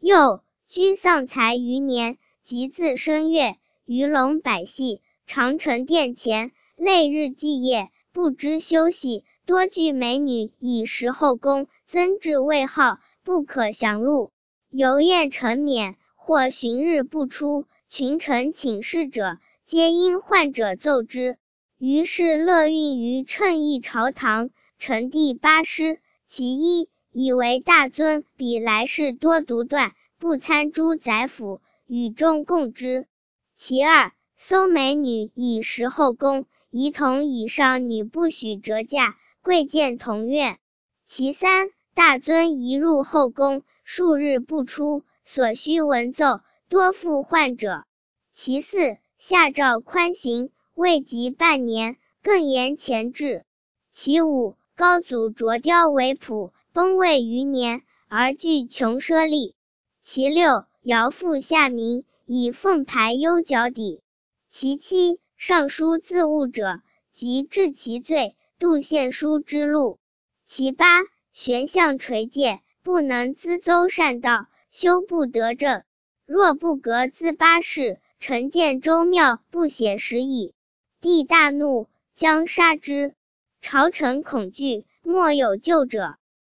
又居丧财余年，即自声乐，鱼龙百戏，常陈殿前，累日继夜，不知休息，多聚美女以食后宫，增至位号，不可详录。游宴陈冕，或旬日不出，群臣请示者，皆因患者奏之。于是乐运于称议朝堂，成第八诗，其一，以为大尊比来世多独断，不参诸宰辅，与众共之。其二，搜美女以食后宫，仪同以上女不许折嫁，贵贱同院。其三，大尊一入后宫，数日不出，所需文奏，多负患者。其四，下诏宽刑，未及半年，更延前制。其五，高祖着雕为谱，崩位余年，而具穷奢力。其六，尧父下民，以凤牌忧脚底。其七，上书自误者，即治其罪，度献书之路。其八，悬项垂戒，不能咨邹善道，修不得正。若不革自八事，臣见周庙不写实矣。帝大怒，将杀之。朝臣恐惧，莫有救者。